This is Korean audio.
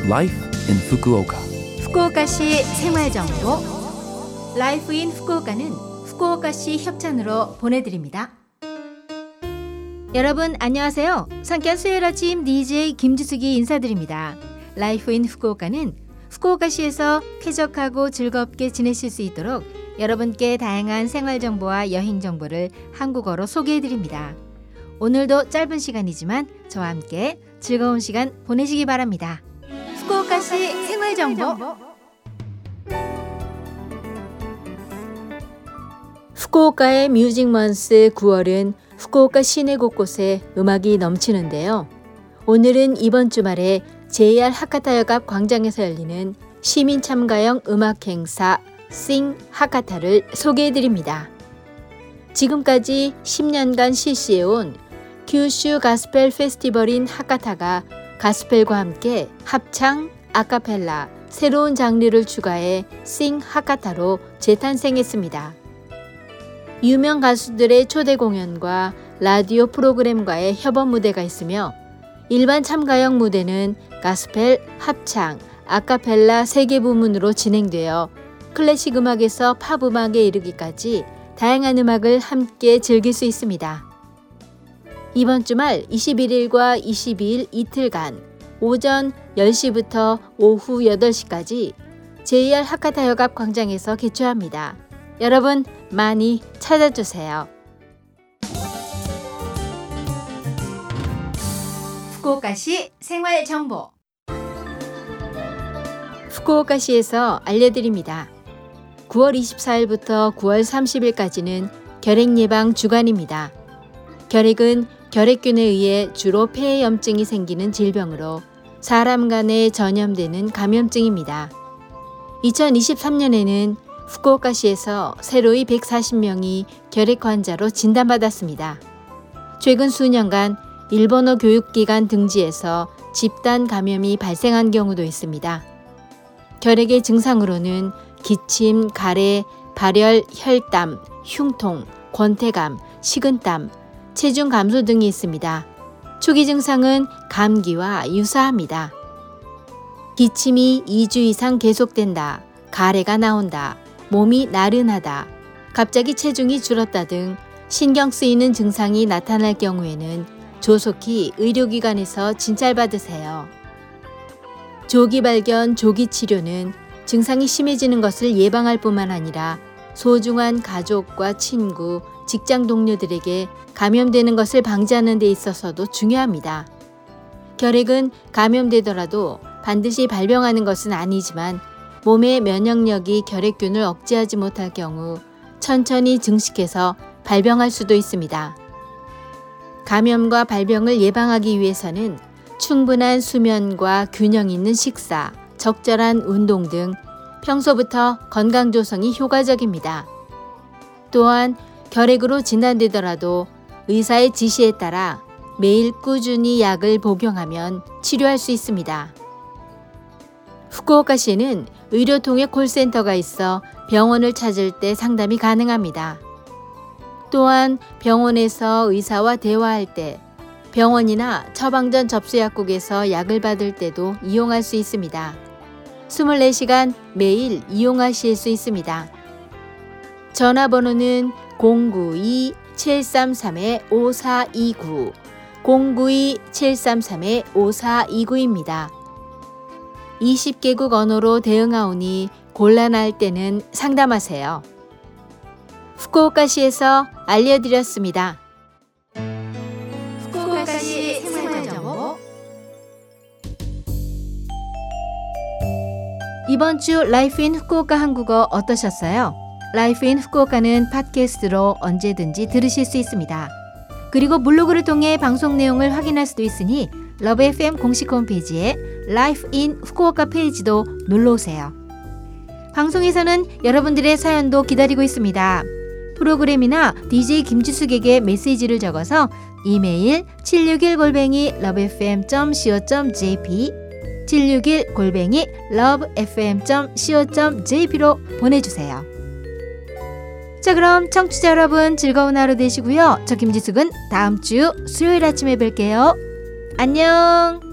Life in Fukuoka. 후쿠오카시 생활정보 라이프 인 후쿠오카는 후쿠오카시 협찬으로 보내드립니다. 여러분 안녕하세요. 상쾌한 수요일 아침 DJ 김지숙이 인사드립니다. 라이프 인 후쿠오카는 후쿠오카시에서 쾌적하고 즐겁게 지내실 수 있도록 여러분께 다양한 생활정보와 여행정보를 한국어로 소개해드립니다. 오늘도 짧은 시간이지만 저와 함께 즐거운 시간 보내시기 바랍니다. 후쿠오카시 생활정보 후쿠오카의 뮤직먼스 9월은 후쿠오카 시내 곳곳에 음악이 넘치는데요. 오늘은 이번 주말에 JR 하카타역 광장에서 열리는 시민 참가형 음악 행사 Sing 하카타를 소개해드립니다. 지금까지 10년간 실시해온 규슈 가스펠 페스티벌인 하카타가 가스펠과 함께 합창, 아카펠라, 새로운 장르를 추가해 Sing 하카타로 재탄생했습니다. 유명 가수들의 초대 공연과 라디오 프로그램과의 협업 무대가 있으며 일반 참가형 무대는 가스펠, 합창, 아카펠라 3개 부문으로 진행되어 클래식 음악에서 팝 음악에 이르기까지 다양한 음악을 함께 즐길 수 있습니다. 이번 주말 21일과 22일 이틀간 오전 10시부터 오후 8시까지 JR 하카타역 앞 광장에서 개최합니다. 여러분 많이 찾아주세요. 후쿠오카시 생활정보 후쿠오카시에서 알려드립니다. 9월 24일부터 9월 30일까지는 결핵 예방 주간입니다. 결핵은 결핵균에 의해 주로 폐염증이 생기는 질병으로 사람 간에 전염되는 감염증입니다. 2023년에는 후쿠오카시에서 새로이 140명이 결핵 환자로 진단받았습니다. 최근 수년간 일본어 교육기관 등지에서 집단 감염이 발생한 경우도 있습니다. 결핵의 증상으로는 기침, 가래, 발열, 혈담, 흉통, 권태감, 식은땀, 체중 감소 등이 있습니다. 초기 증상은 감기와 유사합니다. 기침이 2주 이상 계속된다, 가래가 나온다, 몸이 나른하다, 갑자기 체중이 줄었다 등 신경 쓰이는 증상이 나타날 경우에는 조속히 의료기관에서 진찰받으세요. 조기 발견, 조기 치료는 증상이 심해지는 것을 예방할 뿐만 아니라 소중한 가족과 친구, 직장 동료들에게 감염되는 것을 방지하는 데 있어서도 중요합니다. 결핵은 감염되더라도 반드시 발병하는 것은 아니지만 몸의 면역력이 결핵균을 억제하지 못할 경우 천천히 증식해서 발병할 수도 있습니다. 감염과 발병을 예방하기 위해서는 충분한 수면과 균형 있는 식사, 적절한 운동 등 평소부터 건강 조성이 효과적입니다. 또한 결핵으로 진단되더라도 의사의 지시에 따라 매일 꾸준히 약을 복용하면 치료할 수 있습니다. 후쿠오카시는 의료통역 콜센터가 있어 병원을 찾을 때 상담이 가능합니다. 또한 병원에서 의사와 대화할 때, 병원이나 처방전 접수약국에서 약을 받을 때도 이용할 수 있습니다. 24시간 매일 이용하실 수 있습니다. 전화번호는 092-733-5429, 092-733-5429입니다. 20개국 언어로 대응하오니 곤란할 때는 상담하세요. 후쿠오카시에서 알려드렸습니다. 후쿠오카시 생활정보 이번 주 라이프 인 후쿠오카 한국어 어떠셨어요? 라이프 인 후쿠오카는 팟캐스트로 언제든지 들으실 수 있습니다. 그리고 블로그를 통해 방송 내용을 확인할 수도 있으니 러브 FM 공식 홈페이지에 라이프 인 후쿠오카 페이지도 놀러오세요. 방송에서는 여러분들의 사연도 기다리고 있습니다. 프로그램이나 DJ 김지숙에게 메시지를 적어서 이메일 761@lovefm.co.jp 761@lovefm.co.jp로 보내주세요. 자, 그럼 청취자 여러분 즐거운 하루 되시고요. 저 김지숙은 다음 주 수요일 아침에 뵐게요. 안녕.